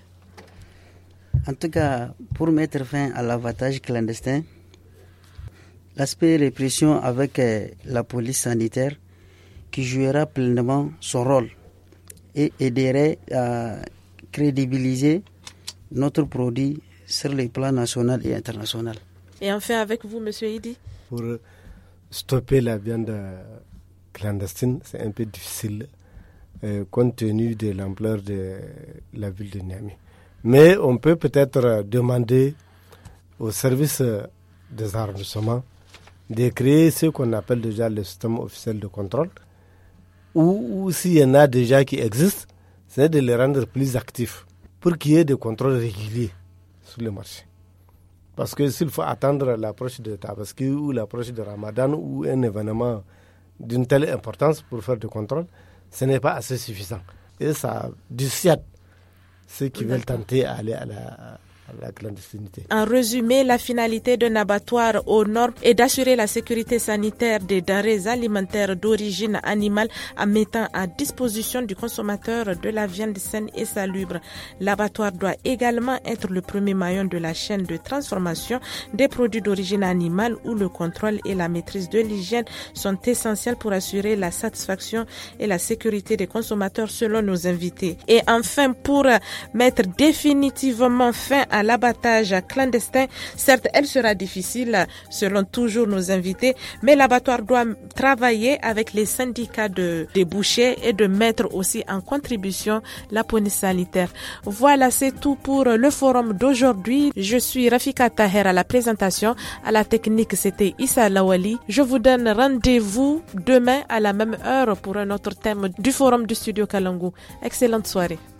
[SPEAKER 2] En tout cas, pour mettre fin à l'abattage clandestin, l'aspect répression avec euh, la police sanitaire qui jouera pleinement son rôle et aiderait à crédibiliser notre produit sur les plans national et international.
[SPEAKER 1] Et enfin avec vous, monsieur Idi?
[SPEAKER 3] Pour stopper la viande clandestine, c'est un peu difficile euh, compte tenu de l'ampleur de la ville de Niamey. Mais on peut peut-être demander au service des arrondissements de créer ce qu'on appelle déjà le système officiel de contrôle, ou, ou s'il y en a déjà qui existent, c'est de les rendre plus actifs pour qu'il y ait des contrôles réguliers sur le marché. Parce que s'il faut attendre l'approche de Tabaski ou l'approche de Ramadan ou un événement d'une telle importance pour faire des contrôles, ce n'est pas assez suffisant. Et ça dissuade ceux qui veulent tenter à aller à la, à la clandestinité.
[SPEAKER 1] En résumé, la finalité d'un abattoir aux normes est d'assurer la sécurité sanitaire des denrées alimentaires d'origine animale en mettant à disposition du consommateur de la viande saine et salubre. L'abattoir doit également être le premier maillon de la chaîne de transformation des produits d'origine animale où le contrôle et la maîtrise de l'hygiène sont essentiels pour assurer la satisfaction et la sécurité des consommateurs selon nos invités. Et enfin, pour mettre définitivement fin à l'abattage clandestin, certes, elle sera difficile selon toujours nos invités, mais l'abattoir doit travailler avec les syndicats de, des bouchers et de mettre aussi en contribution la police sanitaire. Voilà, c'est tout pour le forum d'aujourd'hui. Je suis Rafika Taher à la présentation. À la technique, c'était Issa Lawali. Je vous donne rendez-vous demain à la même heure pour un autre thème du forum du studio Kalangu. Excellente soirée.